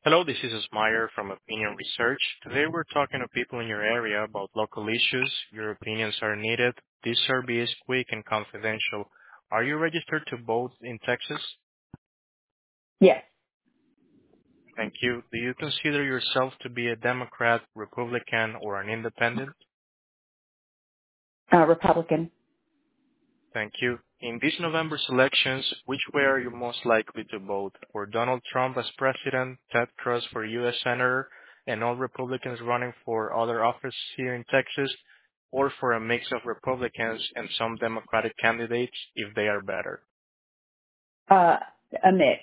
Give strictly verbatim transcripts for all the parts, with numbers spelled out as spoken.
Hello, this is Meyer from Opinion Research. Today we're talking to people in your area about local issues. Your opinions are needed. This survey is quick and confidential. Are you registered to vote in Texas? Yes. Thank you. Do you consider yourself to be a Democrat, Republican, or an independent? Uh, Republican. Thank you. In these November's elections, which way are you most likely to vote? For Donald Trump as president, Ted Cruz for U S Senator, and all Republicans running for other office here in Texas, or for a mix of Republicans and some Democratic candidates if they are better? Uh, a mix.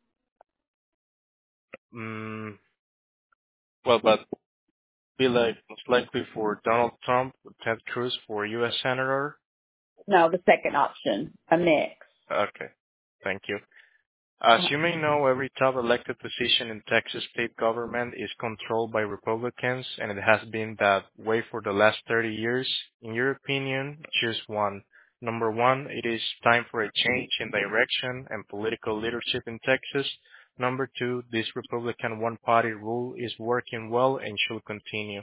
Mm, well, but be like most likely for Donald Trump, Ted Cruz for U S Senator. No, the second option. A mix. Okay, thank you. As Uh, you may know, every top elected position in Texas state government is controlled by Republicans, and it has been that way for the last thirty years. In your opinion, choose one. Number one, it is time for a change in direction and political leadership in Texas. Number two, this Republican one-party rule is working well and should continue.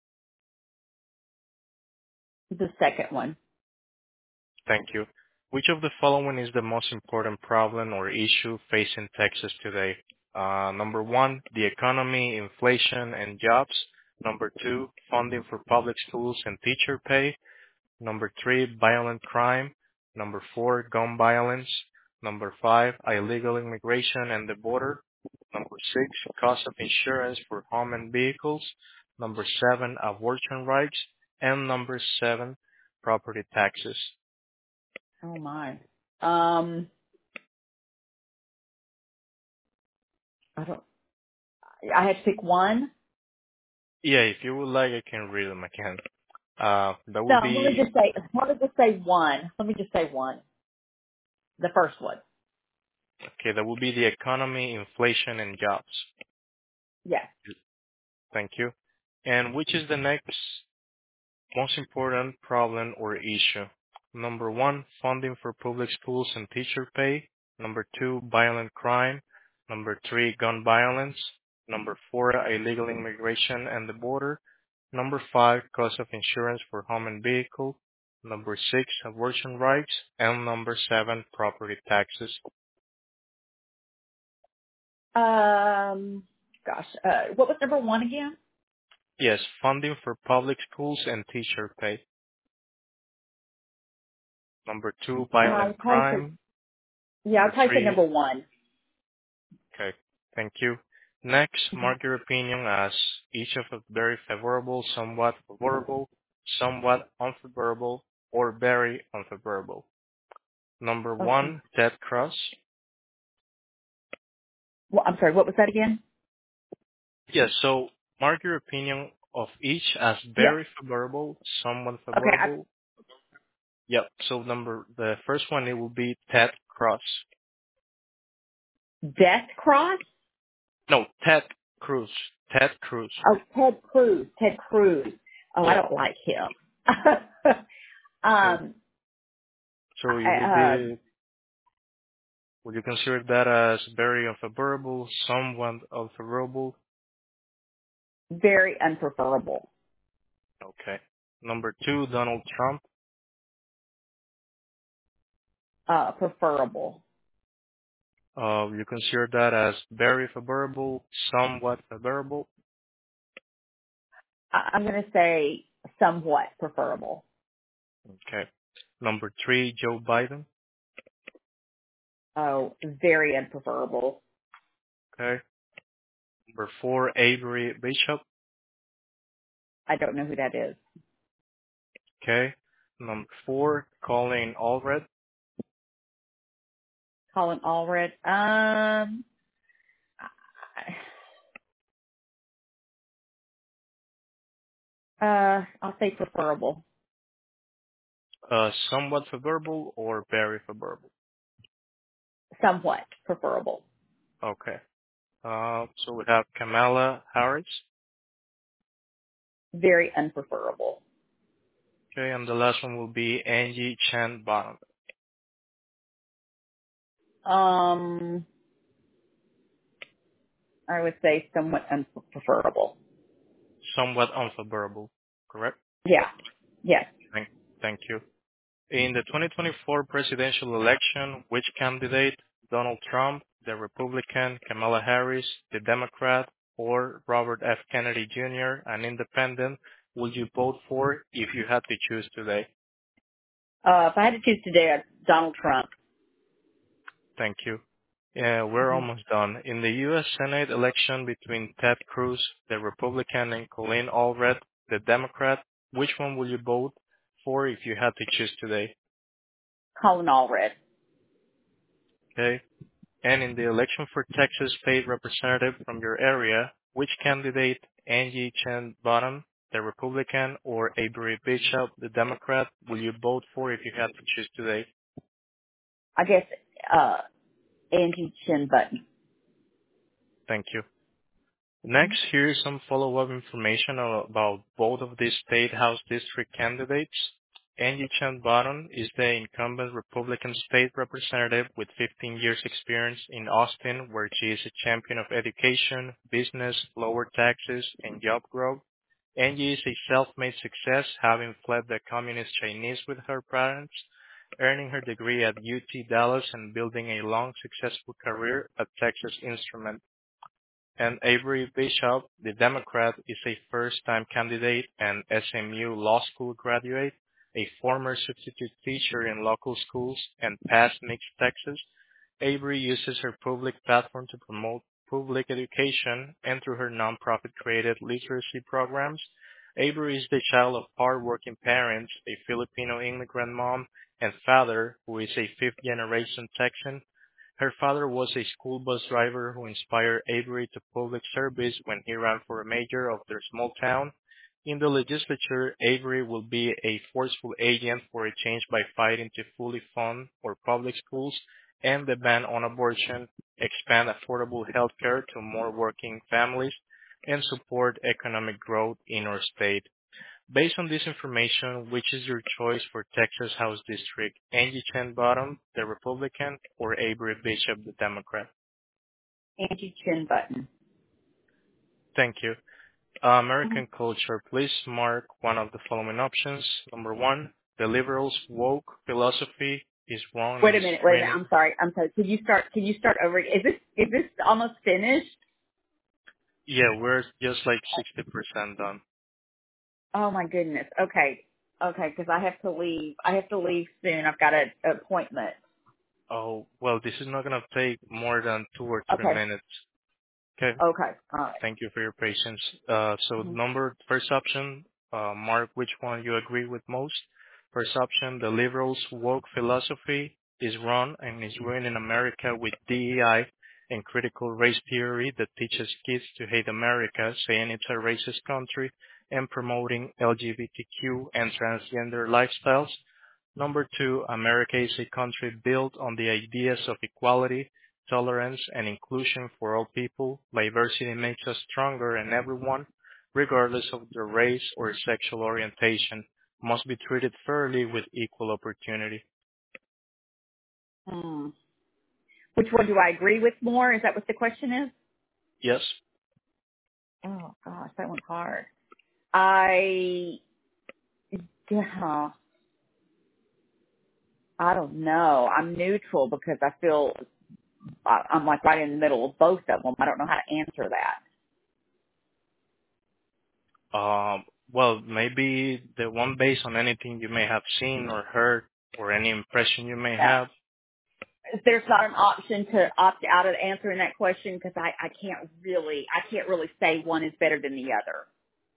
the second one. Thank you. Which of the following is the most important problem or issue facing Texas today? Uh, number one, the economy, inflation, and jobs. Number two, funding for public schools and teacher pay. Number three, violent crime. Number four, gun violence. Number five, illegal immigration and the border. Number six, cost of insurance for home and vehicles. Number seven, abortion rights. And number seven, property taxes. Oh my. Um, I don't, I had to pick one. Yeah, if you would like, I can read them again. Uh, that No, would let me be, just say, let me just say one. Let me just say one. The first one. okay, that would be the economy, inflation, and jobs. Yes. Thank you. And which is the next most important problem or issue? Number one, funding for public schools and teacher pay. Number two, violent crime. Number three, gun violence. Number four, illegal immigration and the border. Number five, cost of insurance for home and vehicle. Number six, abortion rights. And number seven, property taxes. Um, gosh, uh, what was number one again? Yes, funding for public schools and teacher pay. Number two, Uh, I'll violent probably say, crime. yeah, I'll Number probably say three, number one. okay, thank you. Next, Mhm. mark your opinion as each of a very favorable, somewhat favorable, somewhat unfavorable, or very unfavorable. Number Okay. one, Ted Cruz. Well, I'm sorry, what was that again? Yes, so mark your opinion of each as Yes. very favorable, somewhat Okay, I, favorable. Yep, so number, the first one, it will be Ted Cruz. Death Cross? No, Ted Cruz. Ted Cruz. Oh, Ted Cruz. Ted Cruz. Oh, I Yep. don't like him. Okay. um, So you would I, uh, be, would you consider that as very unfavorable, somewhat unfavorable? very unpreferable. Okay. Number two, Donald Trump. Uh, preferable. Uh, you consider that as very favorable, somewhat favorable? I, I'm going to say somewhat preferable. Okay. Number three, Joe Biden. Oh, very unpreferable. Okay. Number four, Avery Bishop. I don't know who that is. Okay. Number four, Colin Allred. Colin Allred. Um, uh, I'll say preferable. Uh, somewhat favorable or very favorable? Somewhat preferable. Okay. Uh, so we have Kamala Harris. Very unpreferable. Okay, and the last one will be Angie Chan Bottom. Um, I would say somewhat unpreferable. Somewhat unfavorable, correct? Yeah. Yes. Thank, thank you. In the twenty twenty-four presidential election, which candidate, Donald Trump, the Republican, Kamala Harris, the Democrat, or Robert F. Kennedy Junior, an independent, would you vote for if you had to choose today? Uh, if I had to choose today, I'd Donald Trump. Thank you. Yeah, we're hmm almost done. In the U S. Senate election between Ted Cruz, the Republican, and Colleen Allred, the Democrat, which one will you vote for if you had to choose today? Colin Allred. Okay. And in the election for Texas State Representative from your area, which candidate, Angie Chen Bottom, the Republican, or Avery Bishop, the Democrat, will you vote for if you had to choose today? I guess, uh, Angie Chin Button. Thank you. Next, here is some follow-up information about both of these state house district candidates. Angie Chen Bottom is the incumbent Republican state representative with fifteen years experience in Austin, where she is a champion of education, business, lower taxes, and job growth. Angie is a self-made success, having fled the communist Chinese with her parents, earning her degree at U T Dallas and building a long, successful career at Texas Instruments. And Avery Bishop, the Democrat, is a first-time candidate and S M U Law School graduate, a former substitute teacher in local schools, and past Mixed Texas. Avery uses her public platform to promote public education, and through her nonprofit created literacy programs. Avery is the child of hardworking parents, a Filipino immigrant mom and father who is a fifth-generation Texan. Her father was a school bus driver who inspired Avery to public service when he ran for mayor of their small town. In the legislature, Avery will be a forceful agent for a change by fighting to fully fund our public schools and the ban on abortion, expand affordable health care to more working families, and support economic growth in our state. Based on this information, which is your choice for Texas House District? Angie Chen Bottom, the Republican, or Avery Bishop, the Democrat? Angie Chin Button. Thank you. Uh, Mhm. American culture, please mark one of the following options. Number one, the liberals' woke philosophy is wrong Wait and a is minute, wait a minute. ruining. I'm sorry. I'm sorry. Can you start, can you start over? Is this, is this almost finished? Yeah, we're just like sixty percent done. Oh my goodness. Okay. Okay. Cause I have to leave. I have to leave soon. I've got an appointment. Oh, well, this is not going to take more than two or three Okay. minutes. Okay. Okay. All right. Thank you for your patience. Uh, so Mhm. number first option, uh, mark which one you agree with most. First option, the liberals' woke philosophy is wrong and is ruining America with D E I and critical race theory that teaches kids to hate America, saying it's a racist country, and promoting L G B T Q and transgender lifestyles. Number two, America is a country built on the ideas of equality, tolerance, and inclusion for all people. Diversity makes us stronger, and everyone, regardless of their race or sexual orientation, must be treated fairly with equal opportunity. Hmm. Which one do I agree with more? Is that what the question is? Yes? Oh gosh, that one's hard. I, yeah, I don't know. I'm neutral because I feel I- I'm like right in the middle of both of them. I don't know how to answer that. Um, well, maybe the one based on anything you may have seen or heard or any impression you may Yeah. have. There's not an option to opt out of answering that question because I, I can't really, I can't really say one is better than the other.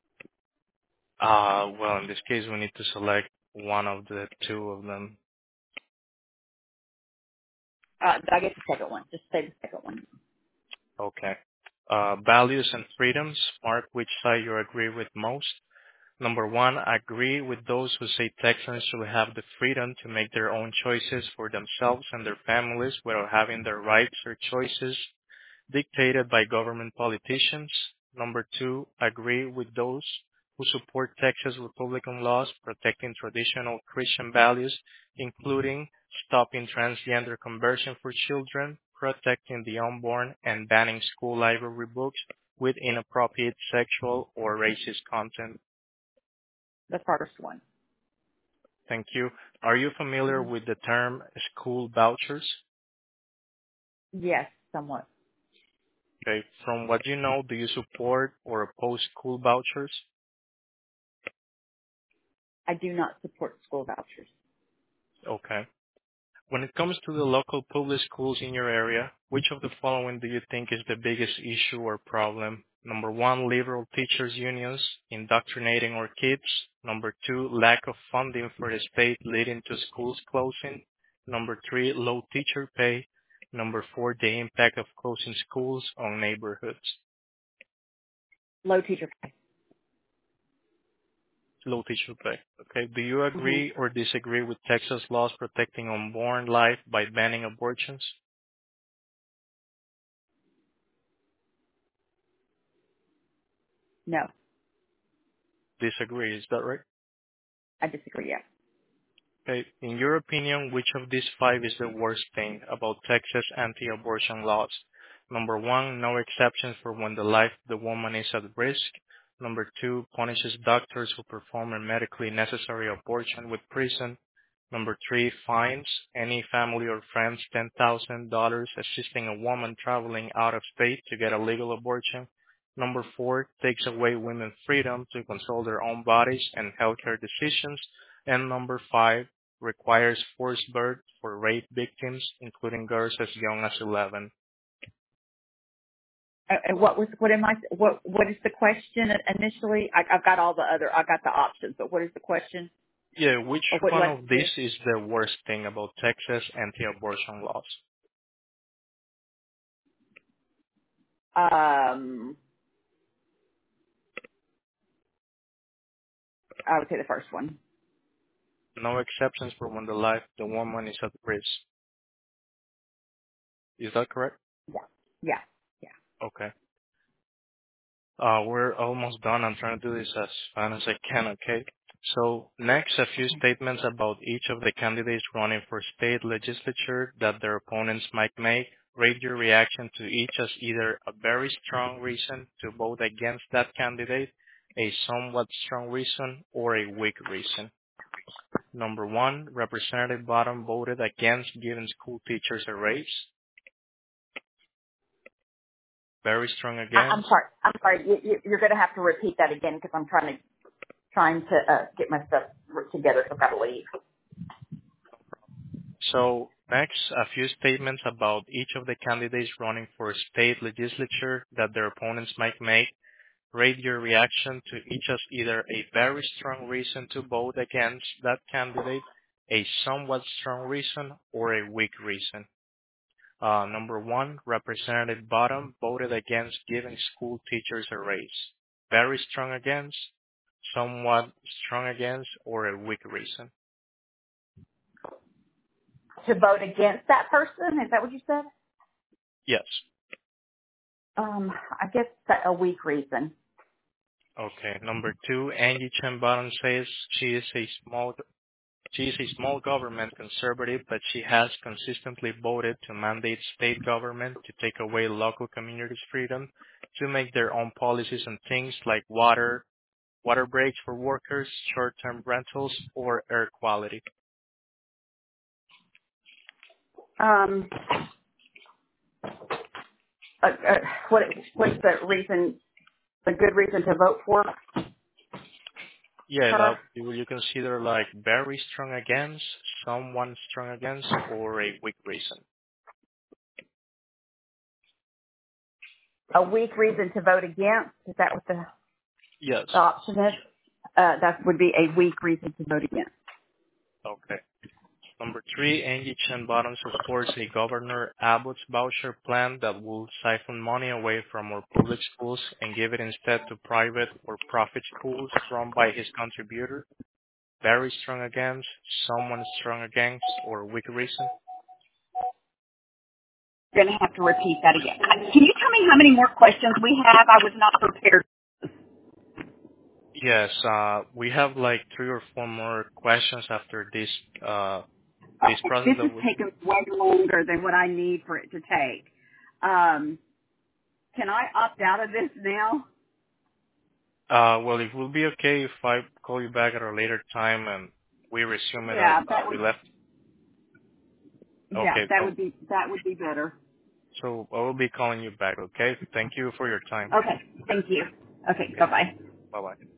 Uh, well, in this case, we need to select one of the two of them. Uh, I guess the second one. Just say the second one. Okay. Uh, values and freedoms. Mark which side you agree with most. Number one, agree with those who say Texans should have the freedom to make their own choices for themselves and their families without having their rights or choices dictated by government politicians. Number two, agree with those who support Texas Republican laws protecting traditional Christian values, including stopping transgender conversion for children, protecting the unborn, and banning school library books with inappropriate sexual or racist content. The first one. Thank you. Are you familiar Mhm. with the term school vouchers? Yes, somewhat. Okay. From what you know, do you support or oppose school vouchers? I do not support school vouchers. Okay. When it comes to the local public schools in your area, which of the following do you think is the biggest issue or problem? Number one, liberal teachers unions indoctrinating our kids. Number two, lack of funding for the state leading to schools closing. Number three, low teacher pay. Number four, the impact of closing schools on neighborhoods. Low teacher pay. Low teacher pay. Okay. Do you hmm agree or disagree with Texas laws protecting unborn life by banning abortions? No, Disagree. Is that right? I disagree. Yes. Okay. In your opinion, which of these five is the worst thing about Texas anti-abortion laws? Number one, no exceptions for when the life of the woman is at risk. Number two, punishes doctors who perform a medically necessary abortion with prison. Number three, fines any family or friends ten thousand dollars assisting a woman traveling out of state to get a legal abortion. Number four, takes away women's freedom to control their own bodies and healthcare decisions. And number five, requires forced birth for rape victims, including girls as young as eleven. And and what was what am I? What what is the question initially? I, I've got all the other. I got the options, but what is the question? Yeah, which Or what do one I of do? these is the worst thing about Texas anti-abortion laws? Um, I would say the first one. No exceptions for when the life of the woman is at risk. Is that correct? Yeah. Yeah. Yeah. Okay. Uh, we're almost done. I'm trying to do this as fast as I can, okay? So next, a few statements about each of the candidates running for state legislature that their opponents might make. Rate your reaction to each as either a very strong reason to vote against that candidate, a somewhat strong reason, or a weak reason. Number one, Representative Bottom voted against giving school teachers a raise. Very strong I, I'm against. sorry. I'm sorry. You, you, you're going to have to repeat that again because I'm trying to trying to uh, get my stuff together. So I've got to leave. So next, a few statements about each of the candidates running for state legislature that their opponents might make. Rate your reaction to each as either a very strong reason to vote against that candidate, a somewhat strong reason, or a weak reason. Uh, number one, Representative Bottom voted against giving school teachers a raise. Very strong against, somewhat strong against, or a weak reason. To vote against that person? Is that what you said? Yes. Um, I guess that a weak reason. Okay. Number two, Angie Chen Bottom says she is a small she is a small government conservative, but she has consistently voted to mandate state government to take away local communities' freedom to make their own policies on things like water, water breaks for workers, short-term rentals, or air quality. Um, uh, uh, what what's the reason? A good reason to vote for Yeah, her? that you you consider like very strong against, someone strong against, or a weak reason. A weak reason to vote against? Is that what the, Yes. the option is? Uh, that would be a weak reason to vote against. Okay. Number three, Angie Chen Bottom supports a Governor Abbott's voucher plan that will siphon money away from our public schools and give it instead to private or profit schools run by his contributor. Very strong against, someone strong against, or weak reason. You're going to have to repeat that again. Can you tell me how many more questions we have? I was not prepared. Yes, uh, we have like three or four more questions after this uh, this Okay, process this that is we, taking way longer than what I need for it to take. Um, can I opt out of this now? uh, well, it will be okay if I call you back at a later time and we resume it as Yeah, uh, that we would. left. Yeah, Okay, that so, would be that would be better. so I will be calling you back, okay? Thank you for your time. Okay, thank you. Okay, bye Okay, bye. bye-bye.